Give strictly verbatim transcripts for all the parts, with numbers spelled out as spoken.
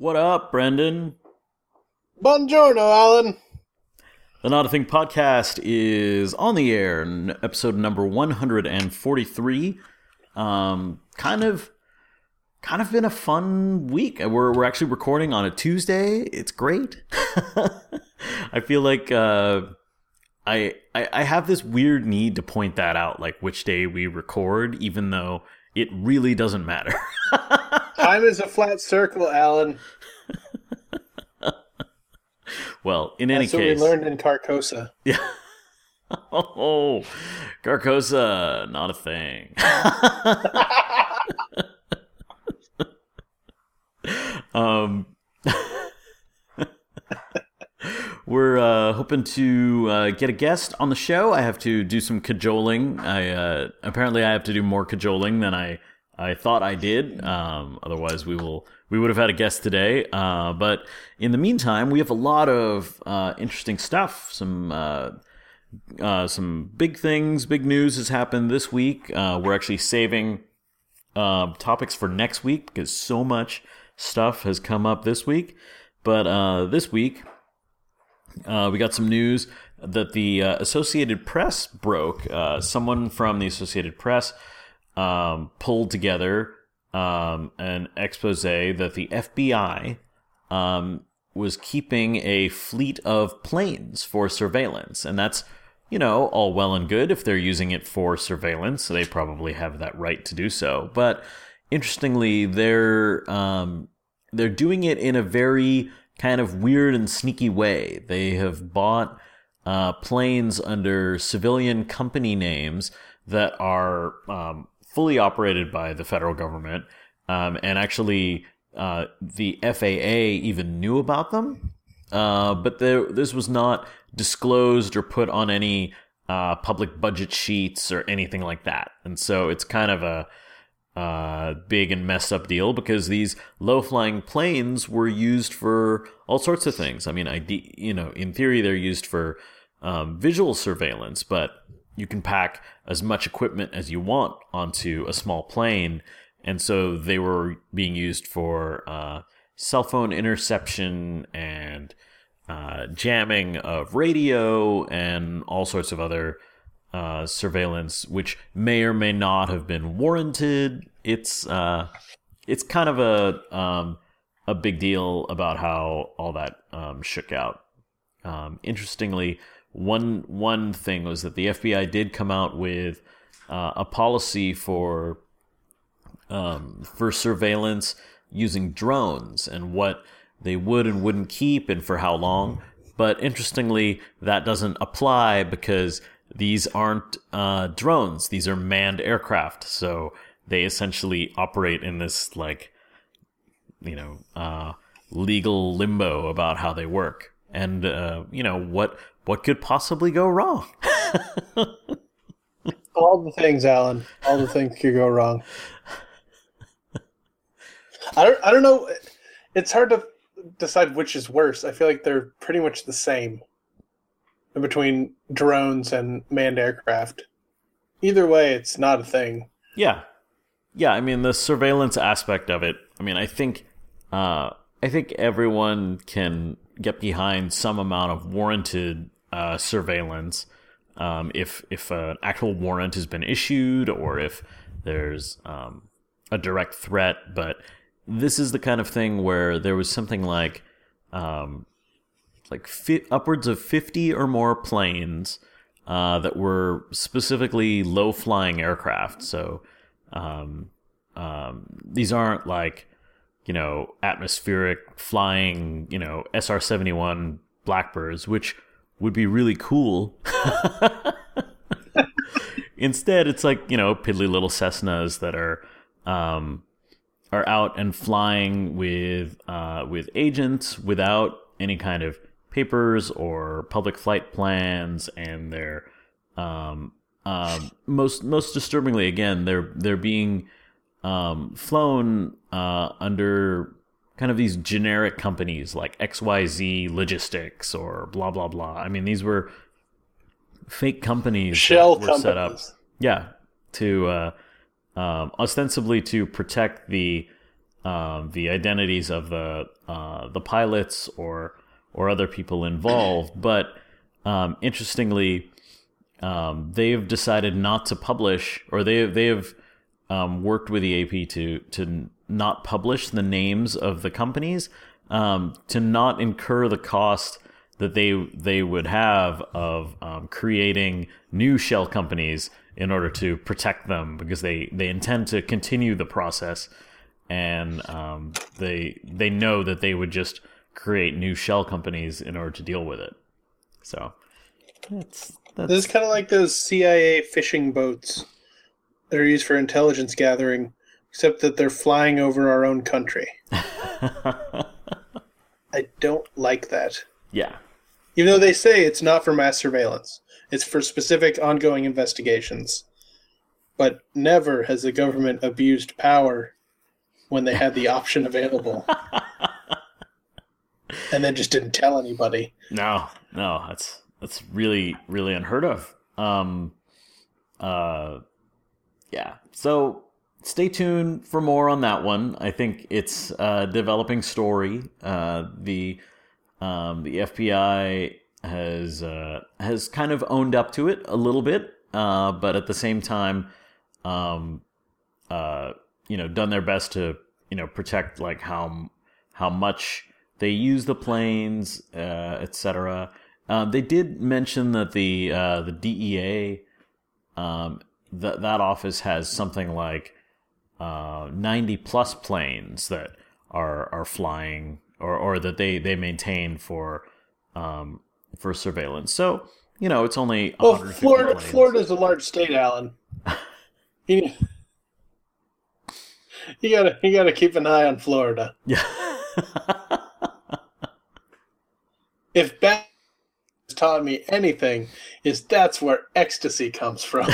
What up, Brendan? Buongiorno, Alan. The Not a Thing podcast is on the air, n- episode number one hundred forty-three. Um, kind of, kind of been a fun week. We're we're actually recording on a Tuesday. It's great. I feel like uh, I, I I have this weird need to point that out, like which day we record, even though it really doesn't matter. Time is a flat circle, Alan. Well, in any That's what case, we learned in Carcosa. Yeah. Oh, Carcosa, not a thing. um, we're uh, hoping to uh, get a guest on the show. I have to do some cajoling. I uh, apparently I have to do more cajoling than I. I thought I did. Um, otherwise, we will we would have had a guest today. Uh, but in the meantime, we have a lot of uh, interesting stuff. Some uh, uh, some big things, big news has happened this week. Uh, we're actually saving uh, topics for next week because so much stuff has come up this week. But uh, this week, uh, we got some news that the uh, Associated Press broke. Uh, someone from the Associated Press Um, pulled together um, an expose that the F B I um, was keeping a fleet of planes for surveillance. And that's, you know, all well and good if they're using it for surveillance. So they probably have that right to do so. But interestingly, they're um, they're doing it in a very kind of weird and sneaky way. They have bought uh, planes under civilian company names that are um, fully operated by the federal government, um, and actually uh, the F A A even knew about them, uh, but there, this was not disclosed or put on any uh, public budget sheets or anything like that. And so it's kind of a uh, big and messed up deal because these low-flying planes were used for all sorts of things. I mean, I, you know, in theory, they're used for um, visual surveillance, but you can pack as much equipment as you want onto a small plane. And so they were being used for uh, cell phone interception and uh, jamming of radio and all sorts of other uh, surveillance, which may or may not have been warranted. It's uh, it's kind of a um, a big deal about how all that um, shook out. Um, interestingly, One one thing was that the F B I did come out with uh, a policy for um, for surveillance using drones and what they would and wouldn't keep and for how long. But interestingly, that doesn't apply because these aren't uh, drones; these are manned aircraft. So they essentially operate in this like you know uh, legal limbo about how they work and uh, you know what. What could possibly go wrong? All the things, Alan. All the things could go wrong. I don't. I don't know. It's hard to decide which is worse. I feel like they're pretty much the same between drones and manned aircraft. Either way, it's not a thing. Yeah, yeah. I mean, the surveillance aspect of it. I mean, I think, uh, I think everyone can get behind some amount of warranted uh, surveillance um, if if an actual warrant has been issued or if there's um, a direct threat. But this is the kind of thing where there was something like um, like fi- upwards of fifty or more planes uh, that were specifically low-flying aircraft. So um, um, these aren't like you know, atmospheric flying, you know, S R seventy-one Blackbirds, which would be really cool. Instead, it's like, you know, piddly little Cessnas that are um, are out and flying with uh, with agents without any kind of papers or public flight plans, and they're um, um, most most disturbingly, again, they're they're being Um, flown uh, under kind of these generic companies like X Y Z Logistics or blah, blah, blah. I mean, these were fake companies Shell that were companies. set up. Yeah, to uh, um, ostensibly to protect the um, the identities of the uh, the pilots or or other people involved. But um, interestingly, um, they've decided not to publish, or they they have um, worked with the A P to to not publish the names of the companies, um, to not incur the cost that they they would have of um, creating new shell companies in order to protect them, because they, they intend to continue the process, and um, they they know that they would just create new shell companies in order to deal with it. So that's, that's... This is kind of like those C I A fishing boats that are used for intelligence gathering, except that they're flying over our own country. I don't like that. Yeah. Even though they say it's not for mass surveillance. It's for specific ongoing investigations. But never has the government abused power when they had the option available. And then just didn't tell anybody. No, no, that's that's really, really unheard of. Um, uh, yeah, so stay tuned for more on that one. I think it's a developing story. Uh, the um, the F B I has uh, has kind of owned up to it a little bit, uh, but at the same time, um, uh, you know, done their best to you know protect like how how much they use the planes, uh, et cetera. Uh, they did mention that the uh, the D E A, um, that that office has something like uh, ninety plus planes that are are flying, or, or that they, they maintain for um, for surveillance. So you know, it's only well, Florida. planes. Florida's a large state, Alan. you, you gotta you gotta keep an eye on Florida. Yeah. If Bat has taught me anything, is that's where ecstasy comes from.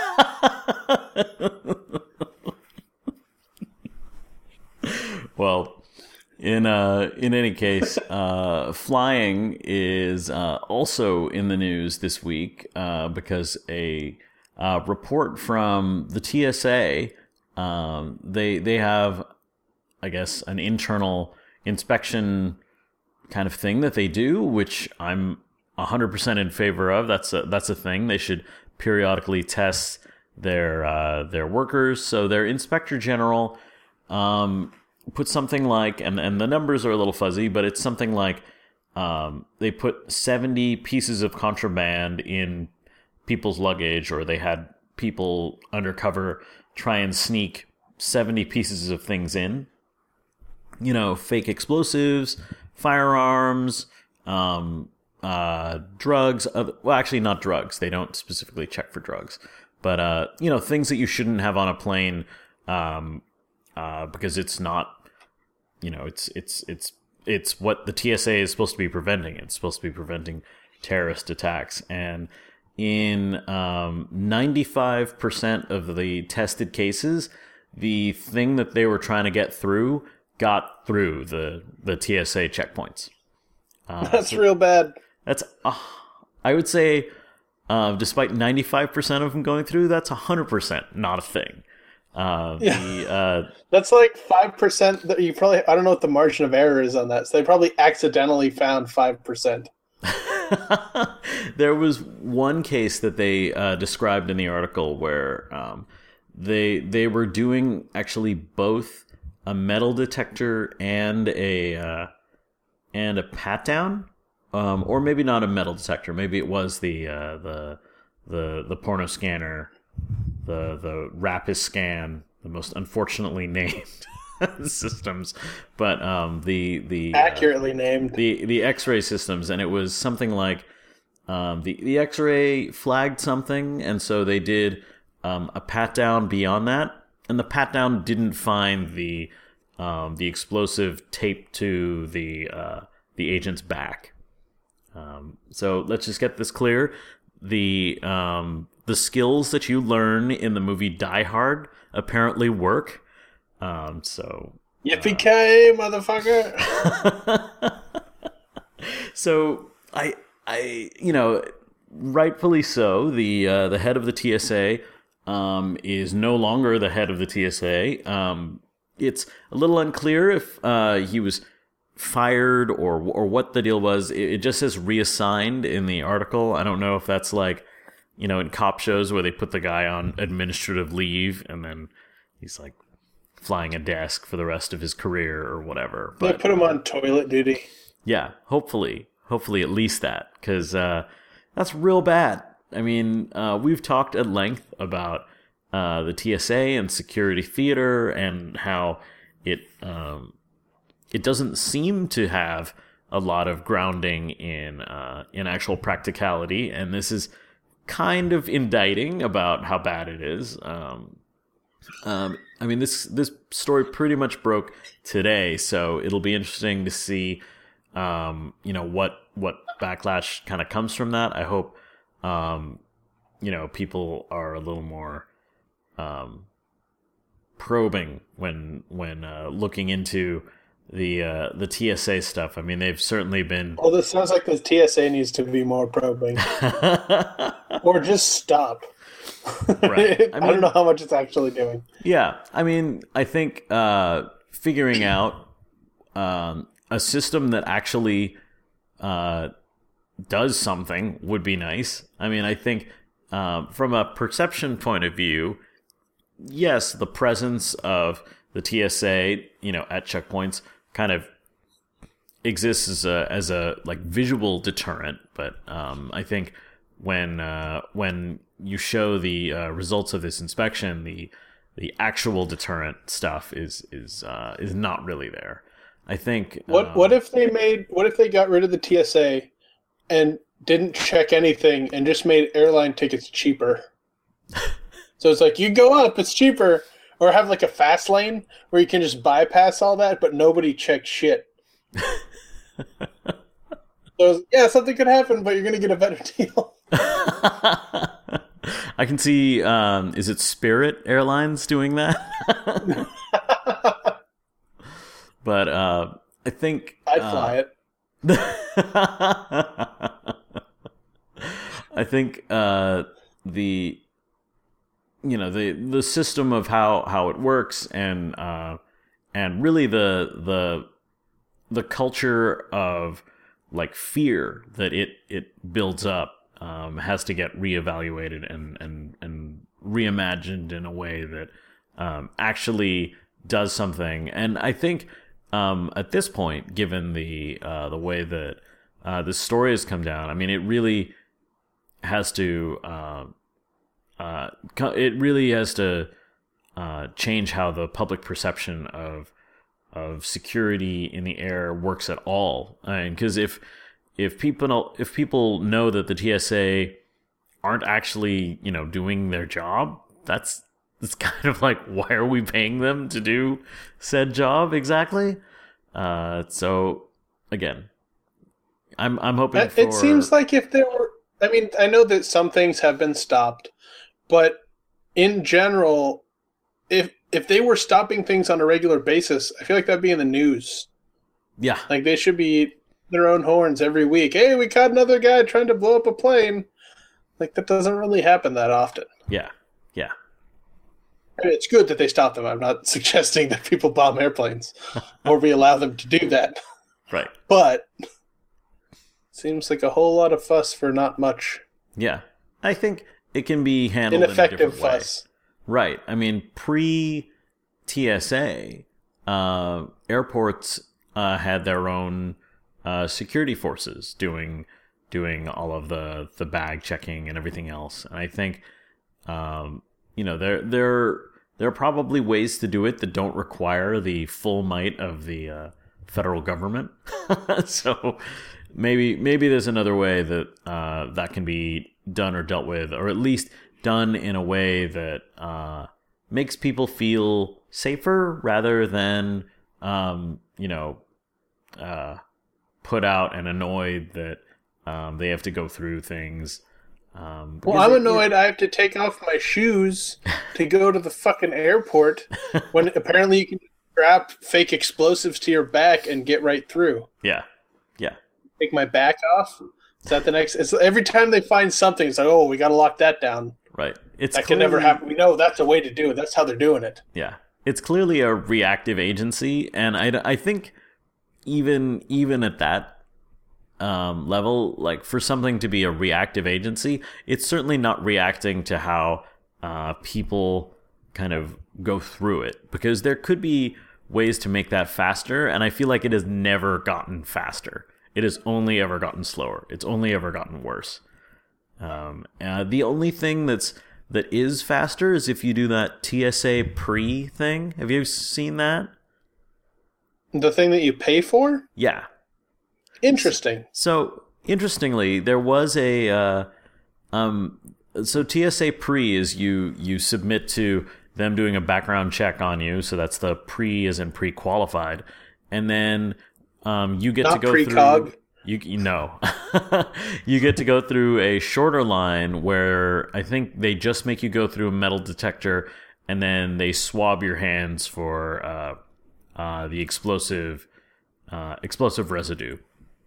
Well, in uh, in any case, uh, flying is uh, also in the news this week uh, because a uh, report from the T S A, um, they they have, I guess, an internal inspection kind of thing that they do, which I'm one hundred percent in favor of. That's a, that's a thing. They should periodically test their uh, their workers. So their inspector general um, put something like, and, and the numbers are a little fuzzy, but it's something like um, they put seventy pieces of contraband in people's luggage, or they had people undercover try and sneak seventy pieces of things in. You know, fake explosives, firearms, um, uh, drugs. Uh, well, actually, not drugs. They don't specifically check for drugs, but uh, you know, things that you shouldn't have on a plane, um, uh, because it's not, you know, it's it's it's it's what the T S A is supposed to be preventing. It's supposed to be preventing terrorist attacks, and in um, ninety-five percent of the tested cases, the thing that they were trying to get through got through the, the T S A checkpoints. Uh, that's so real bad. That's, uh, I would say, uh, despite ninety-five percent of them going through, that's one hundred percent not a thing. Uh, yeah. the, uh, that's like five percent. That you probably, I don't know what the margin of error is on that. So they probably accidentally found five percent. There was one case that they uh, described in the article where um, they they were doing actually both a metal detector and a uh, and a pat down, um, or maybe not a metal detector. Maybe it was the uh, the the the porno scanner, the the Rapiscan, the most unfortunately named systems, but um, the the accurately uh, named the the X-ray systems, and it was something like um, the the X-ray flagged something, and so they did um, a pat down beyond that. And the pat down didn't find the um, the explosive taped to the uh, the agent's back. Um, so let's just get this clear: the um, the skills that you learn in the movie Die Hard apparently work. Um, so yippee-ki-yay, uh, motherfucker! So I I you know rightfully so. The uh, the head of the T S A. Um, is no longer the head of the T S A. Um, it's a little unclear if uh, he was fired or or what the deal was. It, it just says reassigned in the article. I don't know if that's like, you know, in cop shows where they put the guy on administrative leave and then he's like flying a desk for the rest of his career or whatever. But they put him on toilet duty. Yeah, hopefully. Hopefully at least that, because uh, that's real bad. I mean, uh, we've talked at length about uh, the T S A and security theater and how it um, it doesn't seem to have a lot of grounding in uh, in actual practicality, and this is kind of indicting about how bad it is. Um, um, I mean, this this story pretty much broke today, so it'll be interesting to see, um, you know, what what backlash kind of comes from that. I hope, um, you know, people are a little more um, probing when when uh, looking into the uh, the T S A stuff. I mean, they've certainly been. Well, this sounds like the T S A needs to be more probing, or just stop. Right. I, mean, I don't know how much it's actually doing. Yeah, I mean, I think uh, figuring out um, a system that actually uh, does something would be nice. I mean, I think uh, from a perception point of view, yes, the presence of the T S A, you know, at checkpoints kind of exists as a as a like visual deterrent. But um, I think when uh, when you show the uh, results of this inspection, the the actual deterrent stuff is is uh, is not really there. I think. What um, what if they made what if they got rid of the T S A and didn't check anything and just made airline tickets cheaper? So it's like you go up, it's cheaper, or have like a fast lane where you can just bypass all that, but nobody checks shit. So yeah, something could happen, but you're gonna get a better deal. I can see. Um, is it Spirit Airlines doing that? But uh, I think I'd fly uh, it. I think uh, the you know the the system of how, how it works and uh, and really the the the culture of like fear that it it builds up um, has to get reevaluated and and and reimagined in a way that um, actually does something. And I think um, at this point, given the uh, the way that uh, the story has come down, I mean, it really has to uh, uh, it really has to uh, change how the public perception of of security in the air works at all. I mean, because if if people if people know that the T S A aren't actually, you know, doing their job, that's it's kind of like, why are we paying them to do said job exactly? Uh, so again, I'm I'm hoping It, for. it seems like if there were, I mean, I know that some things have been stopped, but in general, if if they were stopping things on a regular basis, I feel like that'd be in the news. Yeah, like they should be their own horns every week. Hey, we caught another guy trying to blow up a plane. Like that doesn't really happen that often. Yeah, yeah. I mean, it's good that they stop them. I'm not suggesting that people bomb airplanes or we allow them to do that. Right. But seems like a whole lot of fuss for not much. Yeah, I think it can be handled ineffective in a different fuss. way. Right. I mean, pre-T S A, uh, airports uh, had their own uh, security forces doing doing all of the, the bag checking and everything else. And I think, um, you know, there there there are probably ways to do it that don't require the full might of the uh, federal government. So maybe maybe there's another way that uh, that can be done or dealt with, or at least done in a way that uh, makes people feel safer rather than, um, you know, uh, put out and annoyed that um, they have to go through things. Um, well, I'm annoyed I have to take off my shoes to go to the fucking airport when apparently you can strap fake explosives to your back and get right through. Yeah, yeah. Take my back off? Is that the next? It's every time they find something, it's like, oh, we got to lock that down. Right. It's that clearly, can never happen. We know that's a way to do it. That's how they're doing it. Yeah. it's clearly a reactive agency, and I, I think even even at that um, level, like for something to be a reactive agency, it's certainly not reacting to how uh, people kind of go through it, because there could be ways to make that faster, and I feel like it has never gotten faster. It has only ever gotten slower. It's only ever gotten worse. Um, uh, the only thing that's that is faster is if you do that T S A pre thing. Have you seen that? The thing that you pay for? Yeah. Interesting. So, interestingly, there was a uh, um, so T S A pre is you you submit to them doing a background check on you. So that's the pre as in pre-qualified, and then um, you get Not to go pre-cog. through. You, you know, you get to go through a shorter line where I think they just make you go through a metal detector, and then they swab your hands for uh, uh, the explosive uh, explosive residue.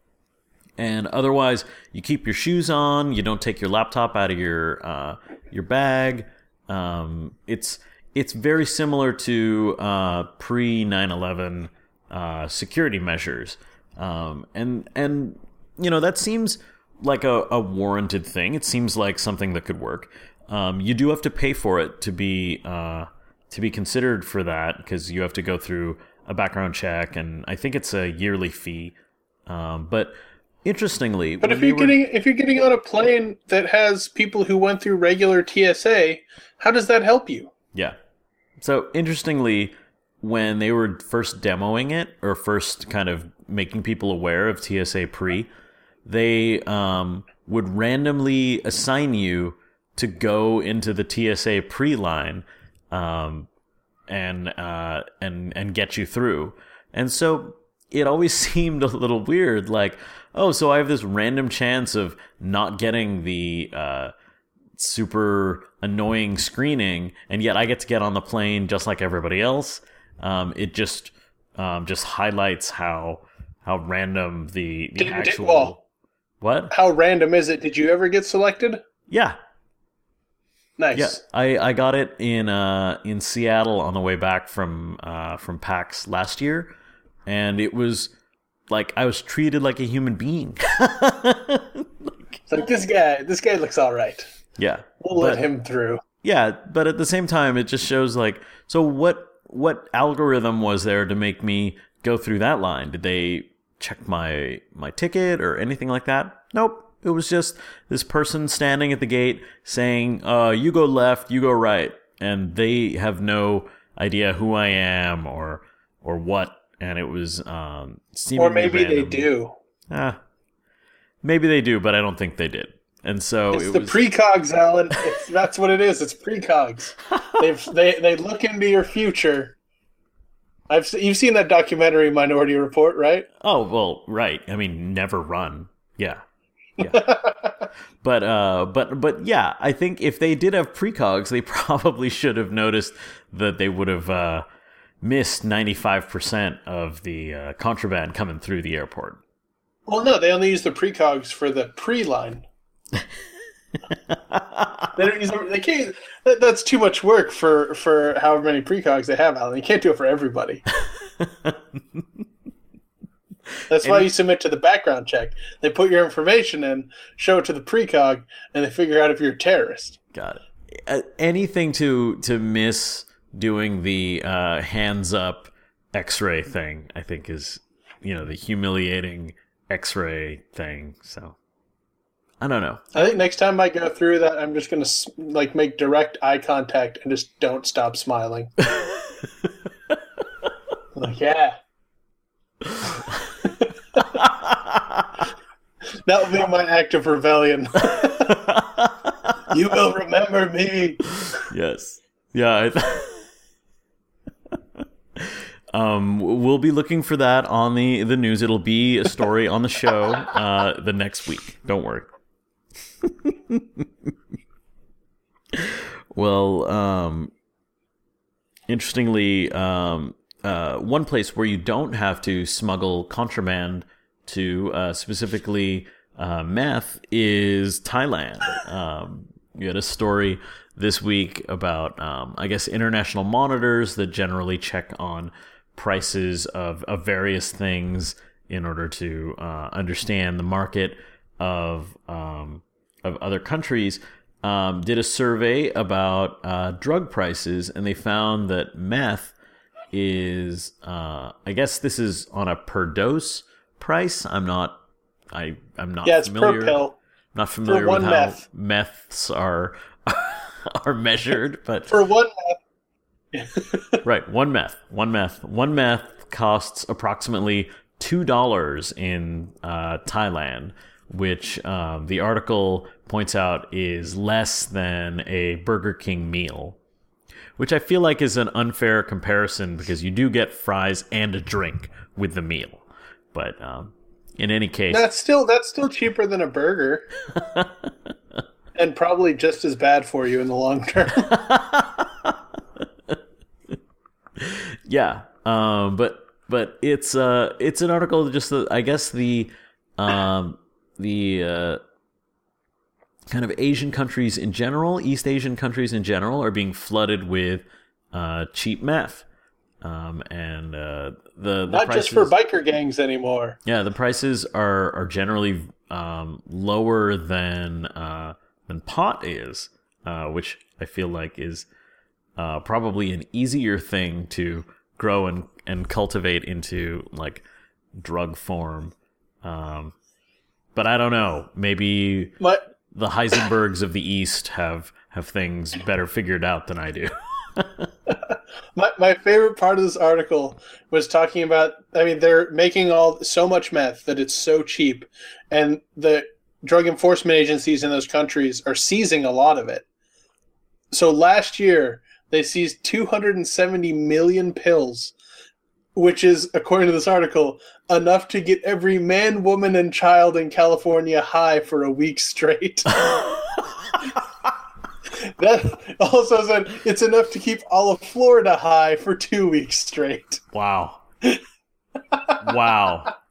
And otherwise, you keep your shoes on. You don't take your laptop out of your uh, your bag. Um, it's it's very similar to uh, pre nine eleven uh, security measures. Um, and, and, you know, that seems like a, a warranted thing. It seems like something that could work. Um, you do have to pay for it to be, uh, to be considered for that, because you have to go through a background check, and I think it's a yearly fee. Um, but interestingly, but if you're were... getting, if you're getting on a plane that has people who went through regular T S A, how does that help you? Yeah. So interestingly, when they were first demoing it, or first kind of making people aware of T S A pre, they um, would randomly assign you to go into the T S A pre line um, and uh, and and get you through. And so it always seemed a little weird, like, oh, so I have this random chance of not getting the uh, super annoying screening, and yet I get to get on the plane just like everybody else. Um, it just um, just highlights how how random the, the Did, actual... did, well, what? How random is it? Did you ever get selected? Yeah. Nice. Yeah, I, I got it in uh, in Seattle on the way back from uh, from PAX last year, and it was like I was treated like a human being. like, it's like this guy, this guy looks all right. Yeah, we'll but, let him through. Yeah, but at the same time, it just shows like, so what what algorithm was there to make me go through that line? Did they check my my ticket or anything like that? Nope. It was just this person standing at the gate saying, uh, you go left, you go right. And they have no idea who I am or or what. And it was um, seemingly Or maybe random. they do. Ah, maybe they do, but I don't think they did. And so it's it the was... precogs, Alan. It's, that's what it is. It's precogs. They've, they they look into your future. I've se- you've seen that documentary Minority Report, right? Oh well, right. I mean, Never Run. Yeah. Yeah. but uh but but yeah, I think if they did have precogs, they probably should have noticed that they would have uh missed ninety-five percent of the uh, contraband coming through the airport. Well, no, they only use the precogs for the pre-line. they don't use them, they can't that, that's too much work for for however many precogs they have, Alan. You can't do it for everybody. That's why you submit to the background check. They put your information in, show it to the precog, and they figure out if you're a terrorist. Got it. Uh, anything to to miss doing the uh, hands up X-ray thing, I think, is, you know, the humiliating X-ray thing. So I don't know. I think next time I go through that, I'm just gonna like make direct eye contact and just don't stop smiling. Like, yeah. That will be my act of rebellion. You will remember me. Yes. Yeah. I th- um, we'll be looking for that on the, the news. It'll be a story on the show uh, the next week. Don't worry. Well, um, interestingly, um, uh, one place where you don't have to smuggle contraband to, uh, specifically uh, meth, is Thailand. Um, you had a story this week about, um, I guess, international monitors that generally check on prices of, of various things in order to uh, understand the market of um, of other countries. Um, did a survey about uh, drug prices, and they found that meth is, uh, I guess this is on a per dose price. I'm not, I, I'm not yeah, it's familiar. per pill. Not familiar For one with how meth. meths are are measured, but For one meth. right, one meth, one meth, one meth costs approximately two dollars in uh, Thailand, which um, the article points out is less than a Burger King meal, which I feel like is an unfair comparison because you do get fries and a drink with the meal, but um, in any case, That's still that's still cheaper than a burger, and probably just as bad for you in the long term. yeah, um, but but it's uh it's an article that just that I guess the um the uh, kind of Asian countries in general, East Asian countries in general, are being flooded with uh, cheap meth. Um, and uh, the, the Not prices, just for biker gangs anymore. yeah, the prices are are generally um, lower than uh, than pot is, uh, which I feel like is uh, probably an easier thing to grow and, and cultivate into like drug form. Um, but I don't know. Maybe My, the Heisenbergs of the East have have things better figured out than I do. my my favorite part of this article was talking about, I mean, they're making all so much meth that it's so cheap, and the drug enforcement agencies in those countries are seizing a lot of it. So last year, they seized two hundred seventy million pills, which is, according to this article, enough to get every man, woman, and child in California high for a week straight. That also said it's enough to keep all of Florida high for two weeks straight. Wow. Wow.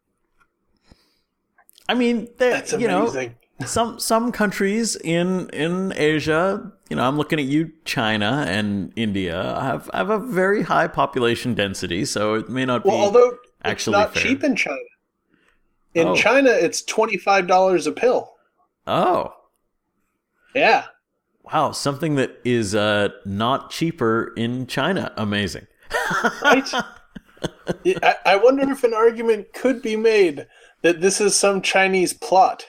I mean, That's you know, amazing. some some countries in in Asia, you know, I'm looking at you, China and India, have have a very high population density, so it may not Well, be although it's actually not fair. cheap in China. In Oh. China, it's twenty-five dollars a pill. Oh. Yeah. Wow, something that is uh, not cheaper in China. Amazing. Right? I, I wonder if an argument could be made that this is some Chinese plot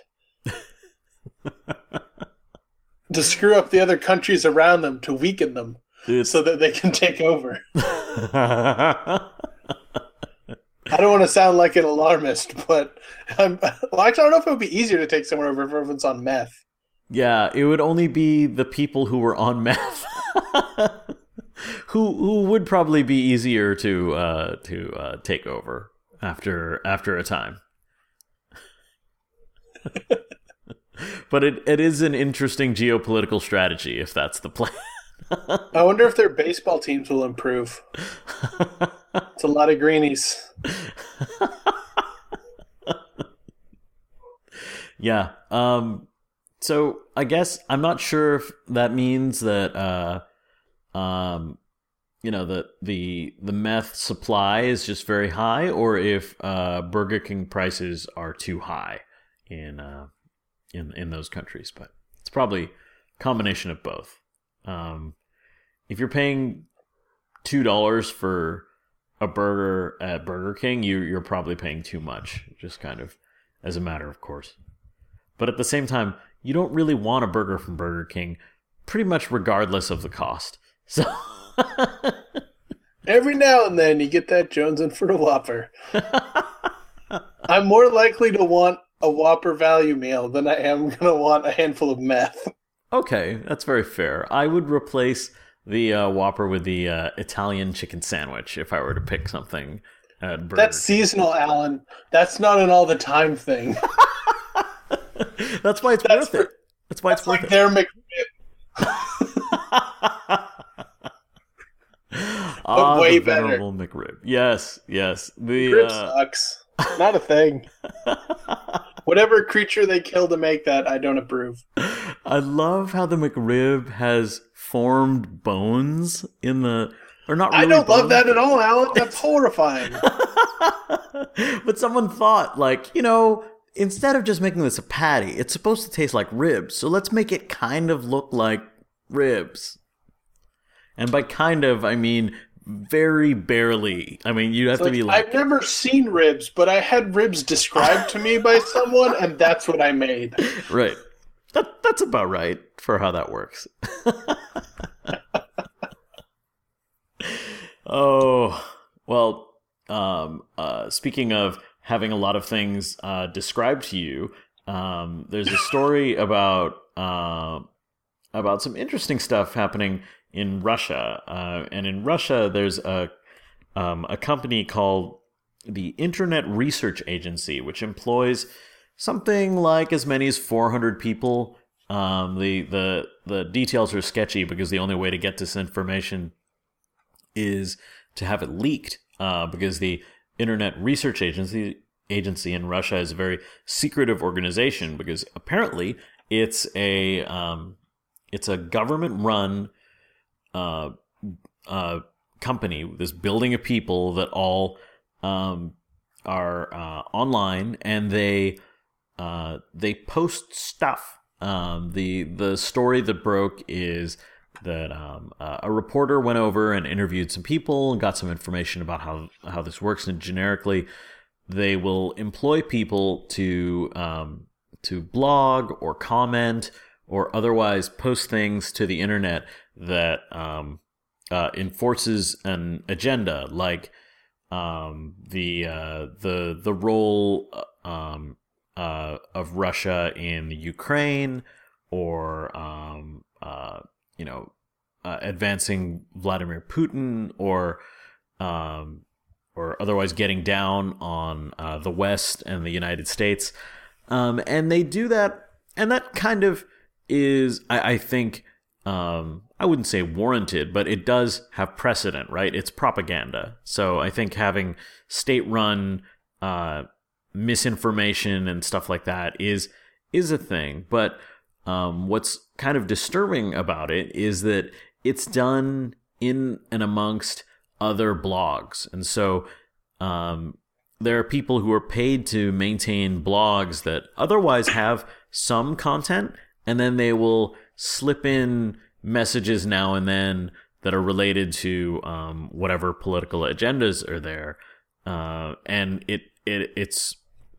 to screw up the other countries around them, to weaken them, It's- so that they can take over. I don't want to sound like an alarmist, but I'm, well, actually, I don't know if it would be easier to take someone over if everyone's on meth. Yeah, it would only be the people who were on meth, who who would probably be easier to uh, to uh, take over after after a time. But it, it is an interesting geopolitical strategy if that's the plan. I wonder if their baseball teams will improve. It's a lot of greenies. Yeah. Um. So I guess I'm not sure if that means that, uh, um, you know, that the the meth supply is just very high, or if uh, Burger King prices are too high in uh, in in those countries. But it's probably a combination of both. Um, if you're paying two dollars for a burger at Burger King, you you're probably paying too much, just kind of as a matter of course. But at the same time, you don't really want a burger from Burger King, pretty much regardless of the cost. So Every now and then you get that Jonesing for a Whopper. I'm more likely to want a Whopper value meal than I am going to want a handful of meth. okay, that's very fair. I would replace the uh, Whopper with the uh, Italian chicken sandwich if I were to pick something at Burger That's seasonal, Alan. That's not an all-the-time thing. That's why it's That's worth it. for- That's why it's It's worth like it. their McRib. Ah, way the better. venerable McRib. Yes, yes. The McRib uh, sucks. Not a thing. Whatever creature they kill to make that, I don't approve. I love how the McRib has formed bones in the... Or not really I don't bones. love that at all, Alan. That's horrifying. But someone thought, like, you know, instead of just making this a patty, it's supposed to taste like ribs, so let's make it kind of look like ribs. And by kind of, I mean very barely. I mean, you have So to be like... I've never seen ribs, but I had ribs described to me by someone, and that's what I made. Right. That, that's about right for how that works. Oh, well, um, uh, speaking of having a lot of things uh, described to you, um, there's a story about uh, about some interesting stuff happening in Russia. Uh, and in Russia, there's a um, a company called the Internet Research Agency, which employs something like as many as four hundred people. Um, the the the details are sketchy because the only way to get this information is to have it leaked, uh, because the Internet Research Agency agency in Russia is a very secretive organization, because apparently it's a um, it's a government run uh, uh, company, this building of people that all um, are uh, online, and they uh, they post stuff. Um, the the story that broke is that um, uh, a reporter went over and interviewed some people and got some information about how, how this works. And generically, they will employ people to um, to blog or comment or otherwise post things to the internet that um, uh, enforces an agenda, like um, the uh, the the role um, uh, of Russia in the Ukraine, or um, uh, you know, uh, advancing Vladimir Putin, or um, or otherwise getting down on uh, the West and the United States. Um, and they do that, and that kind of is, I, I think, um, I wouldn't say warranted, but it does have precedent, right? It's propaganda. So I think having state-run uh, misinformation and stuff like that is is a thing. But um, what's kind of disturbing about it is that it's done in and amongst other blogs. And so um, there are people who are paid to maintain blogs that otherwise have some content, and then they will slip in messages now and then that are related to um, whatever political agendas are there. Uh, and it, it it's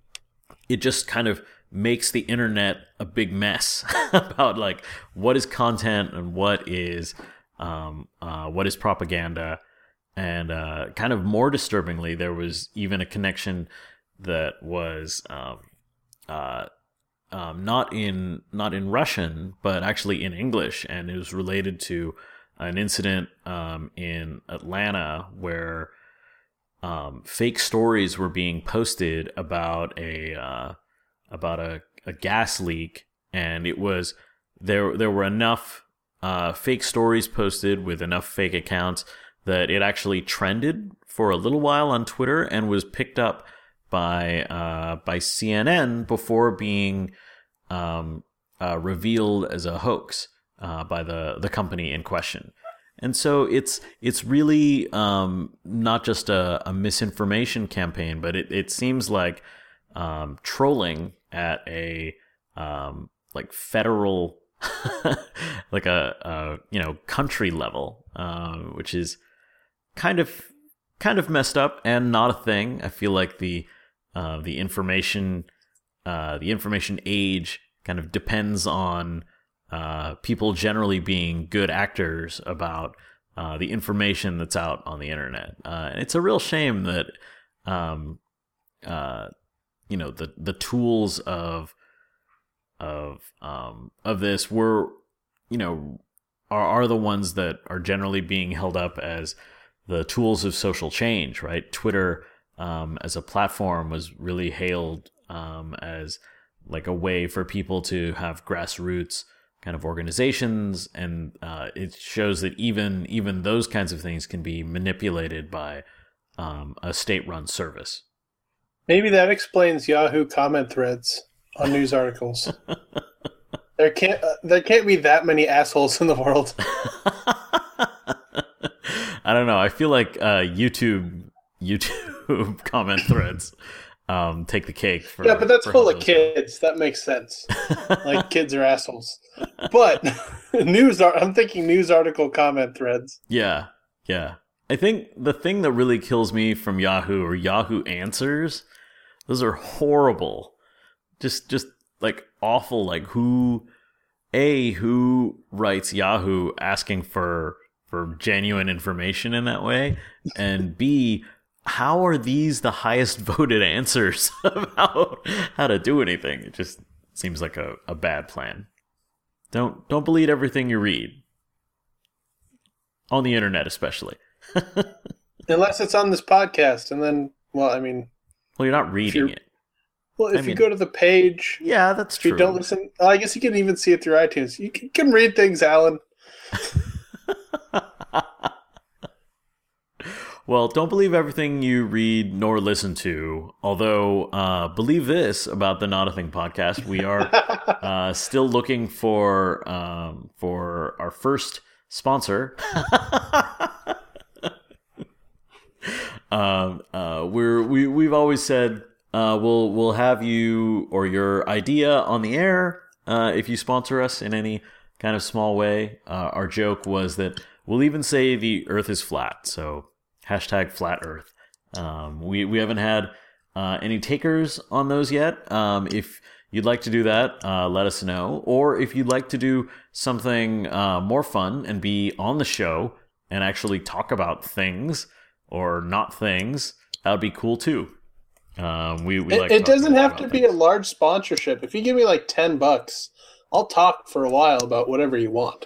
it just kind of makes the internet a big mess about like what is content and what is um, uh, what is propaganda. And uh, kind of more disturbingly, there was even a connection that was um, uh, um, not in not in Russian, but actually in English, and it was related to an incident um, in Atlanta where um, fake stories were being posted about a uh, about a, a gas leak, and it was there. There were enough uh, fake stories posted with enough fake accounts that it actually trended for a little while on Twitter and was picked up by uh, by C N N before being um, uh, revealed as a hoax uh, by the, the company in question. And so it's it's really um, not just a, a misinformation campaign, but it, it seems like um, trolling at a um, like federal, like a, a you know country level, uh, which is kind of kind of messed up and not a thing. I feel like the uh, the information uh, the information age kind of depends on uh, people generally being good actors about uh, the information that's out on the internet. Uh, and it's a real shame that um, uh, you know the the tools of of um, of this were you know are are the ones that are generally being held up as the tools of social change, right? Twitter um, as a platform was really hailed um, as like a way for people to have grassroots kind of organizations, and uh, it shows that even even those kinds of things can be manipulated by um, a state-run service. Maybe that explains Yahoo comment threads. on news articles. There can't uh, there can't be that many assholes in the world. I don't know. I feel like uh, YouTube YouTube comment threads um, take the cake. For, yeah, but that's for full of kids. That makes sense. Like kids are assholes. But news are. I'm thinking news article comment threads. Yeah, yeah. I think the thing that really kills me from Yahoo or Yahoo Answers, those are horrible. Just, just like awful. Like who, A, who writes Yahoo asking for for genuine information in that way, and B, how are these the highest voted answers about how to do anything? It just seems like a, a bad plan. Don't don't believe everything you read on the internet, especially. Unless it's on this podcast, and then, well, I mean... Well, you're not reading it. Well, if I you mean, go to the page... Yeah, that's if true. you don't listen... I guess you can even see it through iTunes. You can, can read things, Alan. Well, don't believe everything you read nor listen to. Although, uh, believe this about the Not a Thing podcast. We are uh, still looking for um, for our first sponsor. um, uh, we're we we've always said uh, we'll we'll have you or your idea on the air uh, if you sponsor us in any kind of small way. Uh, our joke was that we'll even say the Earth is flat. So hashtag flat Earth. Um, we we haven't had uh, any takers on those yet. Um, if you'd like to do that, uh, let us know. Or if you'd like to do something uh, more fun and be on the show and actually talk about things or not things, that would be cool too. Um, we, we It, like it doesn't have to things. be a large sponsorship. If you give me like ten bucks, I'll talk for a while about whatever you want.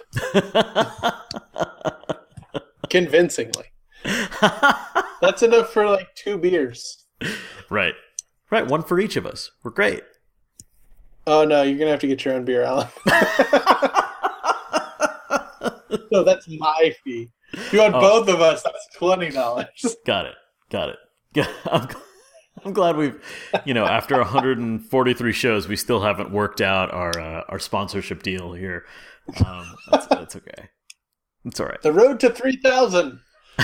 Convincingly. That's enough for like two beers. Right. Right, one for each of us. We're great. Oh no, you're gonna have to get your own beer, Alan. No, that's my fee. If you want Oh. both of us, that's twenty dollars. Got it. Got it. Yeah, I'm, I'm glad we've, you know, after one hundred forty-three shows, we still haven't worked out our uh, our sponsorship deal here. Um, that's, that's okay. It's all right. The road to three thousand.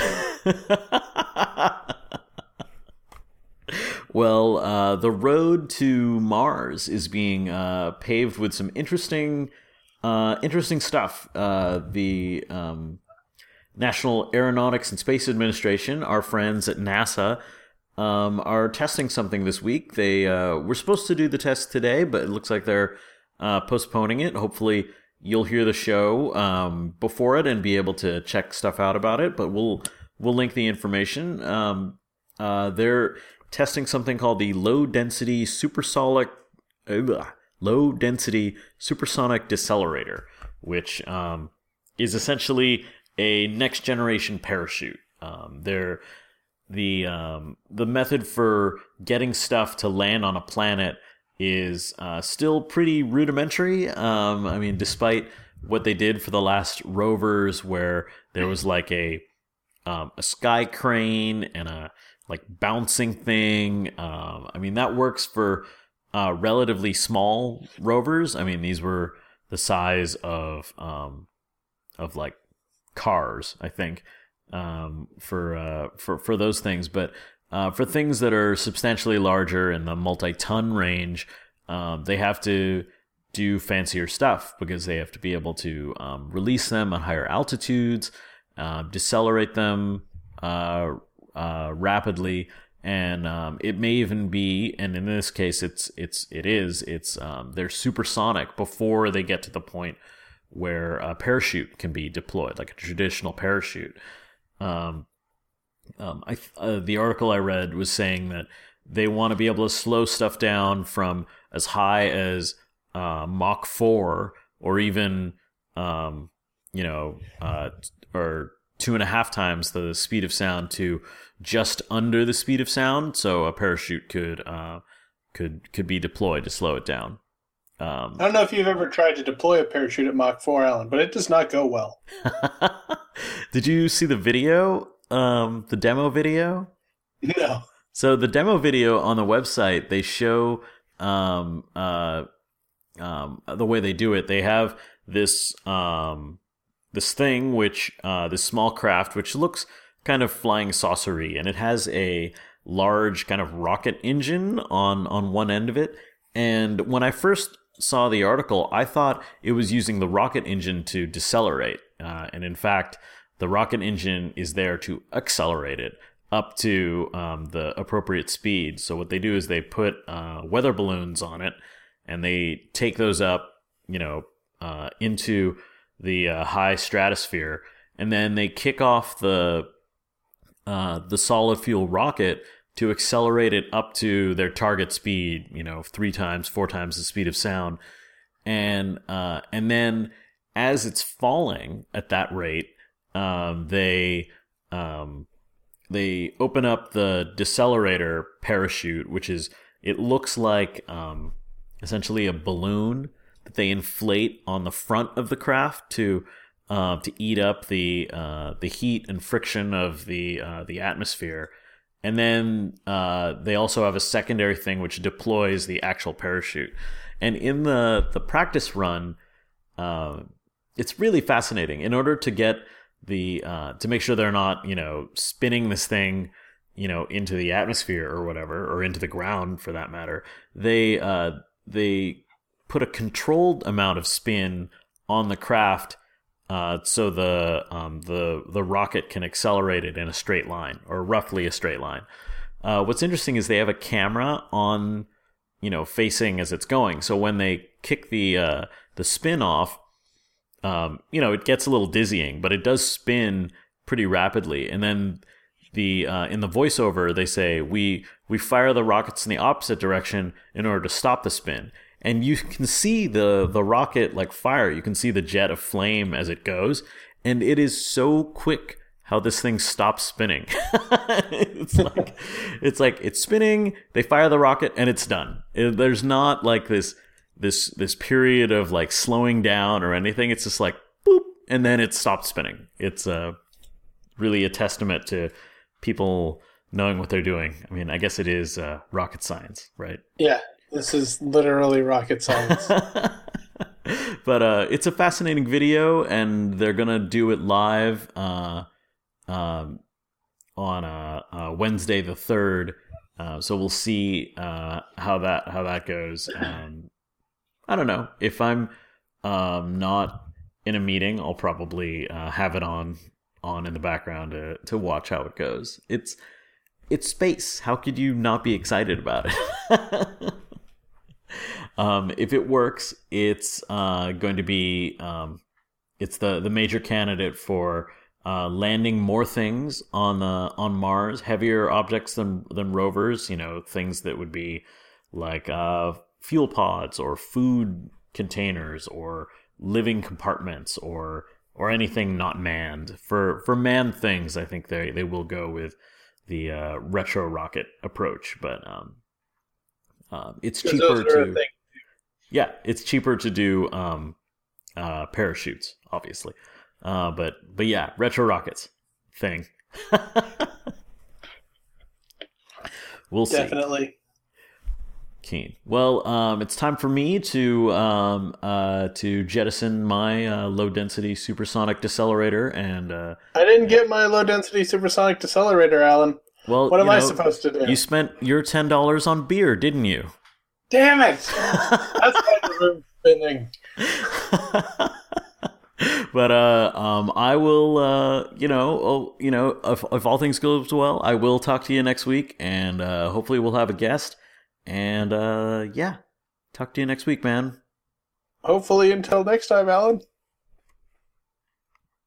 Well, uh, the road to Mars is being uh, paved with some interesting, uh, interesting stuff. Uh, the um, National Aeronautics and Space Administration, our friends at NASA, um, are testing something this week. They uh, were supposed to do the test today, but it looks like they're uh, postponing it. Hopefully, you'll hear the show um, before it and be able to check stuff out about it. But we'll we'll link the information. Um, uh, they're testing something called the low density supersonic uh, low density supersonic decelerator, which um, is essentially a next generation parachute. Um, they're the um, the method for getting stuff to land on a planet is uh, still pretty rudimentary. Um, I mean, despite what they did for the last rovers, where there was like a um, a sky crane and a like bouncing thing. Um, I mean, that works for uh, relatively small rovers. I mean, these were the size of um, of like cars, I think, um, for uh, for for those things. But uh, for things that are substantially larger in the multi-ton range, um, they have to do fancier stuff because they have to be able to um, release them at higher altitudes, uh, decelerate them uh, uh, rapidly, and um, it may even be, and in this case, it's it's it is it's um, they're supersonic before they get to the point where a parachute can be deployed, like a traditional parachute. Um, um, I, uh, the article I read was saying that they want to be able to slow stuff down from as high as uh, Mach four, or even, um, you know, uh, or two and a half times the speed of sound to just under the speed of sound, so a parachute could uh, could could be deployed to slow it down. Um, I don't know if you've ever tried to deploy a parachute at Mach four, Alan, but it does not go well. Did you see the video, um, the demo video? No. So the demo video on the website, they show um, uh, um, the way they do it, they have this um, this thing, which uh, this small craft, which looks kind of flying saucery, and it has a large kind of rocket engine on on one end of it. And when I first saw the article, I thought it was using the rocket engine to decelerate, uh, and in fact, the rocket engine is there to accelerate it up to um, the appropriate speed. So what they do is they put uh, weather balloons on it, and they take those up, you know, uh, into the uh, high stratosphere, and then they kick off the uh, the solid fuel rocket to accelerate it up to their target speed, you know, three times, four times the speed of sound, and uh, and then as it's falling at that rate, um, they um, they open up the decelerator parachute, which is, it looks like um, essentially a balloon that they inflate on the front of the craft to uh, to eat up the uh, the heat and friction of the uh, the atmosphere. And then uh, they also have a secondary thing which deploys the actual parachute. And in the the practice run, uh, it's really fascinating. In order to get the uh, to make sure they're not, you know, spinning this thing, you know, into the atmosphere or whatever, or into the ground for that matter, they uh, they put a controlled amount of spin on the craft, uh, so the um, the the rocket can accelerate it in a straight line, or roughly a straight line. Uh, what's interesting is they have a camera on, you know, facing as it's going. So when they kick the uh, the spin off, Um, you know, it gets a little dizzying, but it does spin pretty rapidly. And then the uh, in the voiceover, they say we we fire the rockets in the opposite direction in order to stop the spin. And you can see the the rocket like fire. You can see the jet of flame as it goes, and it is so quick how this thing stops spinning. it's like it's like it's spinning. They fire the rocket, and it's done. It, there's not like this. this this period of like slowing down or anything. It's just like boop, and then it stopped spinning. It's uh, really a testament to people knowing what they're doing. I mean, I guess it is uh, rocket science, right? Yeah, this is literally rocket science. But uh, it's a fascinating video, and they're gonna do it live uh, um, on uh, uh, Wednesday the third. Uh, so we'll see uh, how that how that goes. Um, I don't know. If I'm um, not in a meeting, I'll probably uh, have it on on in the background to to watch how it goes. It's it's space. How could you not be excited about it? um, if it works, it's uh, going to be um, it's the the major candidate for uh, landing more things on the on Mars, heavier objects than than rovers. You know, things that would be like uh, fuel pods or food containers or living compartments or or anything not manned. For for manned things, I think they, they will go with the uh, retro rocket approach, but um, uh, it's cheaper to yeah, it's cheaper to do um, uh, parachutes, obviously. Uh, but but yeah, retro rockets thing. We'll see. Definitely. Keen. Well, um, it's time for me to um, uh, to jettison my uh, low density supersonic decelerator, and uh, I didn't get my low density supersonic decelerator, Alan. Well, what am you I know, supposed to do? You spent your ten dollars on beer, didn't you? Damn it! That's why the room's spinning. But uh, um, I will, uh, you know, oh, you know, if, if all things go well, I will talk to you next week, and uh, hopefully we'll have a guest. And uh, yeah, talk to you next week, man. Hopefully, until next time, Alan.